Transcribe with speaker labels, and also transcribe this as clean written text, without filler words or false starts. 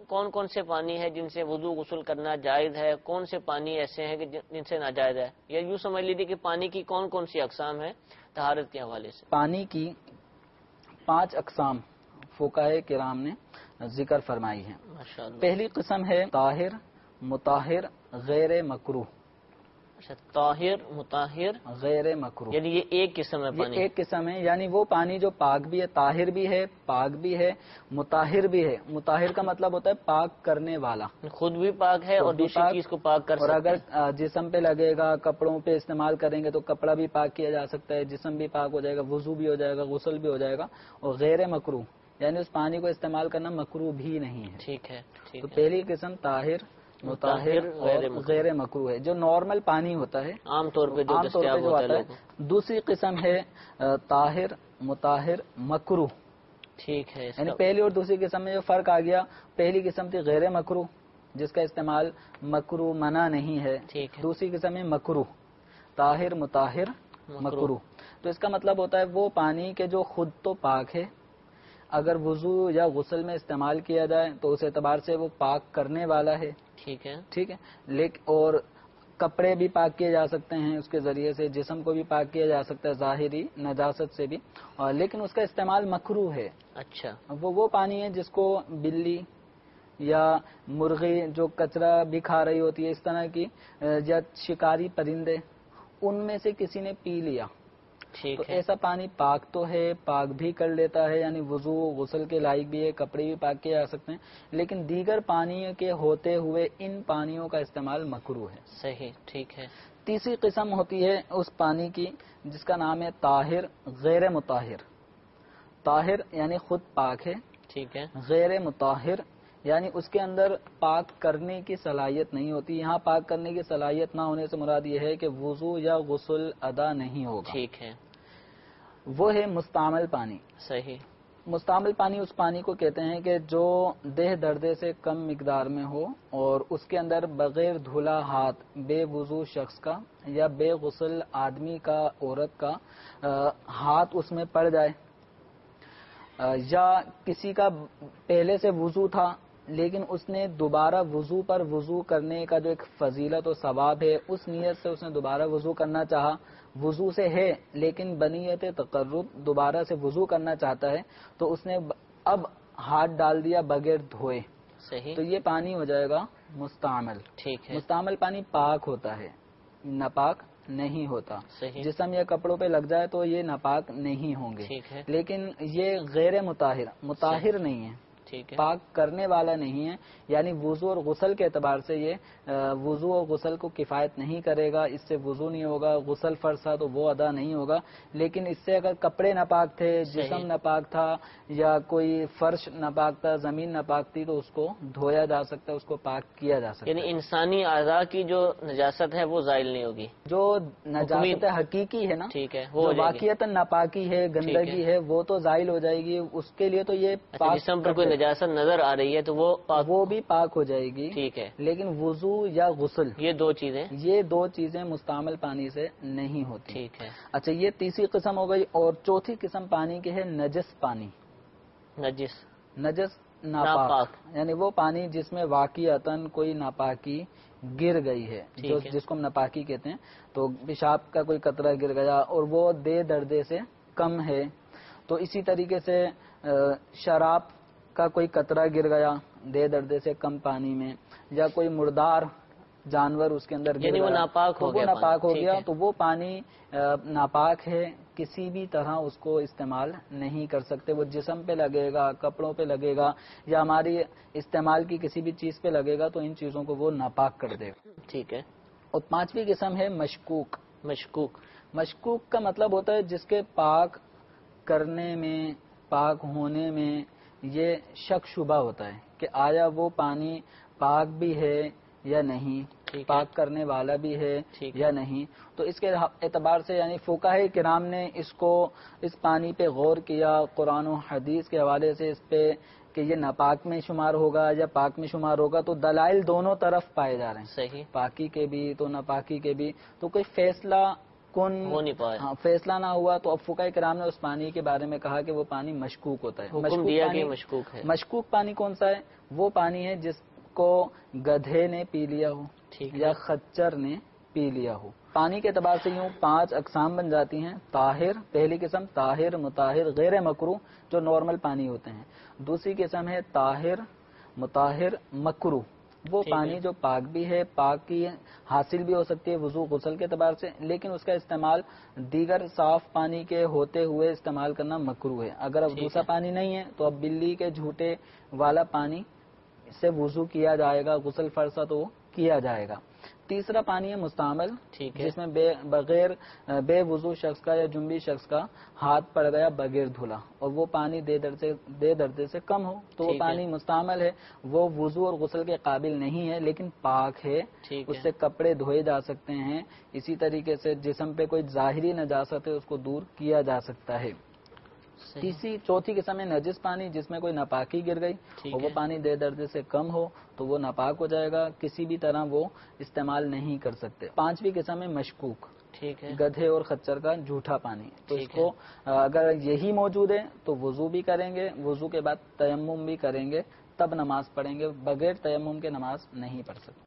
Speaker 1: کون کون سے پانی ہے جن سے وضو غسل کرنا جائز ہے، کون سے پانی ایسے ہیں کہ جن سے ناجائز ہے، یا یوں سمجھ لیجیے کہ پانی کی کون کون سی اقسام ہیں طہارت کے حوالے سے؟
Speaker 2: پانی کی 5 اقسام فقہائے کرام نے ذکر فرمائی ہیں۔
Speaker 1: ماشاءاللہ۔
Speaker 2: پہلی قسم ہے طاہر، مطہر، غیر مکروہ۔
Speaker 1: اچھا، طاہر، مطہر،
Speaker 2: غیر مکروہ،
Speaker 1: یعنی یہ ایک قسم ہے
Speaker 2: یہ
Speaker 1: پانی؟
Speaker 2: ایک قسم ہے، یعنی وہ پانی جو پاک بھی ہے، طاہر بھی ہے، پاک بھی ہے، مطہر بھی ہے۔ مطہر کا مطلب ہوتا ہے پاک کرنے والا،
Speaker 1: خود بھی پاک ہے اور دوسری چیز کو پاک کر
Speaker 2: اور
Speaker 1: سکتا
Speaker 2: اگر
Speaker 1: ہے۔
Speaker 2: جسم پہ لگے گا، کپڑوں پہ استعمال کریں گے تو کپڑا بھی پاک کیا جا سکتا ہے، جسم بھی پاک ہو جائے گا، وضو بھی ہو جائے گا، غسل بھی ہو جائے گا۔ اور غیر مکروہ یعنی اس پانی کو استعمال کرنا مکروہ بھی نہیں ہے۔
Speaker 1: ٹھیک ہے، ٹھیک
Speaker 2: تو
Speaker 1: ہے۔
Speaker 2: پہلی قسم طاہر، مطہر اور غیر مکروہ ہے، جو نارمل پانی ہوتا ہے،
Speaker 1: عام طور پہ جو
Speaker 2: عام طور
Speaker 1: دستیاب
Speaker 2: پہ جو
Speaker 1: ہوتا ہے
Speaker 2: آتا
Speaker 1: لوگوں۔
Speaker 2: ہے۔ دوسری قسم ہے طاہر، مطہر، مکروہ۔
Speaker 1: ٹھیک ہے، اس
Speaker 2: یعنی
Speaker 1: کا
Speaker 2: پہلی اور دوسری قسم میں جو فرق آ گیا، پہلی قسم تھی غیر مکروہ جس کا استعمال مکروہ منع نہیں ہے،
Speaker 1: ٹھیک ہے،
Speaker 2: دوسری قسم ہے مکروہ، طاہر، مطہر، مکروہ۔ تو اس کا مطلب ہوتا ہے وہ پانی کے جو خود تو پاک ہے، اگر وضو یا غسل میں استعمال کیا جائے تو اس اعتبار سے وہ پاک کرنے والا ہے،
Speaker 1: ٹھیک ہے،
Speaker 2: ٹھیک ہے، اور کپڑے بھی پاک کیے جا سکتے ہیں اس کے ذریعے سے، جسم کو بھی پاک کیا جا سکتا ہے ظاہری نجاست سے بھی، لیکن اس کا استعمال مکروہ ہے۔
Speaker 1: اچھا،
Speaker 2: وہ پانی ہے جس کو بلی یا مرغی جو کچرا بھی کھا رہی ہوتی ہے اس طرح کی، یا شکاری پرندے، ان میں سے کسی نے پی لیا تو
Speaker 1: ٹھیک ہے،
Speaker 2: ایسا پانی پاک تو ہے، پاک بھی کر لیتا ہے، یعنی وضو غسل کے لائق بھی ہے، کپڑے بھی پاک کیے جا سکتے ہیں، لیکن دیگر پانیوں کے ہوتے ہوئے ان پانیوں کا استعمال مکروہ ہے۔
Speaker 1: صحیح، ٹھیک ہے۔
Speaker 2: تیسری قسم ہوتی ہے اس پانی کی جس کا نام ہے طاہر، غیر مطہر۔ طاہر یعنی خود پاک ہے،
Speaker 1: ٹھیک ہے،
Speaker 2: غیر مطہر یعنی اس کے اندر پاک کرنے کی صلاحیت نہیں ہوتی۔ یہاں پاک کرنے کی صلاحیت نہ ہونے سے مراد یہ ہے کہ وضو یا غسل ادا نہیں ہوگا۔
Speaker 1: ٹھیک ہے،
Speaker 2: وہ ہے مستعمل پانی۔
Speaker 1: صحیح،
Speaker 2: مستعمل پانی اس پانی کو کہتے ہیں کہ جو دیہ دردے سے کم مقدار میں ہو اور اس کے اندر بغیر دھلا ہاتھ بے وضو شخص کا یا بے غسل آدمی کا، عورت کا ہاتھ اس میں پڑ جائے، یا کسی کا پہلے سے وضو تھا لیکن اس نے دوبارہ وضو پر وضو کرنے کا جو ایک فضیلت و ثواب ہے اس نیت سے اس نے دوبارہ وضو کرنا چاہا، وضو سے ہے لیکن بنیت تقرب دوبارہ سے وضو کرنا چاہتا ہے تو اس نے اب ہاتھ ڈال دیا بغیر دھوئے،
Speaker 1: صحیح،
Speaker 2: تو یہ پانی ہو جائے گا مستعمل۔
Speaker 1: ٹھیک ہے،
Speaker 2: مستعمل پانی پاک ہوتا ہے، ناپاک نہیں ہوتا۔
Speaker 1: صحیح،
Speaker 2: جسم یا کپڑوں پہ لگ جائے تو یہ ناپاک نہیں ہوں گے،
Speaker 1: ٹھیک ہے،
Speaker 2: لیکن یہ غیر مطہر نہیں ہے،
Speaker 1: ٹھیک ہے،
Speaker 2: پاک کرنے والا نہیں ہے، یعنی وضو اور غسل کے اعتبار سے یہ وضو اور غسل کو کفایت نہیں کرے گا، اس سے وضو نہیں ہوگا، غسل فرض تھا تو وہ ادا نہیں ہوگا، لیکن اس سے اگر کپڑے ناپاک تھے، جسم ناپاک تھا یا کوئی فرش ناپاک تھا، زمین ناپاک تھی تو اس کو دھویا جا سکتا ہے، اس کو پاک کیا جا سکتا
Speaker 1: یعنی
Speaker 2: ہے۔
Speaker 1: انسانی اعضاء کی جو نجاست ہے وہ زائل نہیں ہوگی،
Speaker 2: جو نجاست حقیقی ہے نا،
Speaker 1: ٹھیک ہے، وہ
Speaker 2: جو
Speaker 1: ہو جائے گی۔
Speaker 2: واقعتاً ناپاکی ہے، گندگی ہے، وہ تو زائل ہو جائے گی، اس کے لیے تو یہ
Speaker 1: اچھا،
Speaker 2: پاک
Speaker 1: جسم پر کوئی نجاست نظر آ رہی ہے تو وہ پاک،
Speaker 2: وہ بھی پاک ہو جائے گی،
Speaker 1: ٹھیک ہے،
Speaker 2: لیکن وضو یا غسل
Speaker 1: یہ دو چیزیں،
Speaker 2: یہ دو چیزیں مستعمل پانی سے نہیں ہوتی۔
Speaker 1: ٹھیک ہے،
Speaker 2: اچھا، یہ تیسری قسم ہو گئی، اور چوتھی قسم پانی کی ہے نجس پانی۔
Speaker 1: نجس،
Speaker 2: نجس ناپاک یعنی وہ پانی جس میں واقعتاً کوئی ناپاکی گر گئی ہے، جس کو ہم ناپاکی کہتے ہیں، تو پیشاب کا کوئی قطرہ گر گیا اور وہ دے دردے سے کم ہے، تو اسی طریقے سے شراب کا کوئی قطرہ گر گیا دے دردے سے کم پانی میں، یا کوئی مردار جانور اس کے اندر گر
Speaker 1: یعنی وہ
Speaker 2: گیا
Speaker 1: ناپاک
Speaker 2: تو
Speaker 1: ہو
Speaker 2: وہ
Speaker 1: گیا،
Speaker 2: ناپاک ہو
Speaker 1: ٹھیک
Speaker 2: گیا،
Speaker 1: ہے،
Speaker 2: تو وہ پانی ناپاک ہے، کسی بھی طرح اس کو استعمال نہیں کر سکتے، وہ جسم پہ لگے گا، کپڑوں پہ لگے گا، یا ہماری استعمال کی کسی بھی چیز پہ لگے گا تو ان چیزوں کو وہ ناپاک کر دے گا۔
Speaker 1: ٹھیک ہے،
Speaker 2: اور پانچویں قسم ہے مشکوک۔
Speaker 1: مشکوک،
Speaker 2: مشکوک کا مطلب ہوتا ہے جس کے پاک کرنے میں، پاک ہونے میں یہ شک شبہ ہوتا ہے کہ آیا وہ پانی پاک بھی ہے یا نہیں، پاک کرنے والا بھی ہے یا نہیں، تو اس کے اعتبار سے یعنی فقہائے کرام نے اس پانی پہ غور کیا، قرآن و حدیث کے حوالے سے اس پہ کہ یہ ناپاک میں شمار ہوگا یا پاک میں شمار ہوگا، تو دلائل دونوں طرف پائے جا رہے ہیں،
Speaker 1: صحیح،
Speaker 2: پاکی کے بھی تو ناپاکی کے بھی، تو کوئی فیصلہ یقن
Speaker 1: ہو نہیں پائے،
Speaker 2: ہاں فیصلہ نہ ہوا تو اب فقہاء کرام نے اس پانی کے بارے میں کہا کہ وہ پانی مشکوک ہوتا ہے.
Speaker 1: حکم دیا کہ مشکوک ہے.
Speaker 2: مشکوک پانی کون سا ہے؟ وہ پانی ہے جس کو گدھے نے پی لیا ہو
Speaker 1: ٹھیک ہے.
Speaker 2: یا خچر نے پی لیا ہو. پانی کے اعتبار سے یوں 5 اقسام بن جاتی ہیں. طاہر پہلی قسم، طاہر مطہر غیر مکروہ جو نارمل پانی ہوتے ہیں. دوسری قسم ہے طاہر مطہر مکروہ، وہ
Speaker 1: ٹھیک
Speaker 2: پانی
Speaker 1: ہے.
Speaker 2: جو پاک بھی ہے، پاک کی حاصل بھی ہو سکتی ہے وضو غسل کے اعتبار سے، لیکن اس کا استعمال دیگر صاف پانی کے ہوتے ہوئے استعمال کرنا مکروہ ہے. اگر اب
Speaker 1: ٹھیک
Speaker 2: دوسرا
Speaker 1: ہے.
Speaker 2: پانی نہیں ہے تو اب بلی کے جھوٹے والا پانی سے وضو کیا جائے گا، غسل فرض تو کیا جائے گا. تیسرا پانی ہے مستعمل،
Speaker 1: ٹھیک ہے.
Speaker 2: جس میں بغیر بے وضو شخص کا یا جنبی شخص کا ہاتھ پڑ گیا بغیر دھلا اور وہ پانی دے درجے سے کم ہو تو وہ
Speaker 1: ٹھیک ہے.
Speaker 2: پانی مستعمل ہے. وہ وضو اور غسل کے قابل نہیں ہے لیکن پاک ہے،
Speaker 1: ٹھیک
Speaker 2: اس
Speaker 1: ہے.
Speaker 2: سے کپڑے دھوئے جا سکتے ہیں. اسی طریقے سے جسم پہ کوئی ظاہری نجاست ہے اس کو دور کیا جا سکتا ہے.
Speaker 1: صحیح.
Speaker 2: چوتھی قسم ہے نجس پانی، جس میں کوئی ناپاکی گر گئی
Speaker 1: ٹھیک
Speaker 2: اور وہ
Speaker 1: ہے.
Speaker 2: پانی دے درجے سے کم ہو تو وہ ناپاک ہو جائے گا، کسی بھی طرح وہ استعمال نہیں کر سکتے. پانچویں قسم ہے مشکوک،
Speaker 1: ٹھیک ہے.
Speaker 2: گدھے اور خچر کا جھوٹا پانی. تو اس
Speaker 1: ٹھیک
Speaker 2: کو
Speaker 1: ہے.
Speaker 2: اگر یہی موجود ہے تو وضو بھی کریں گے، وضو کے بعد تیمم بھی کریں گے، تب نماز پڑھیں گے. بغیر تیمم کے نماز نہیں پڑھ سکتے.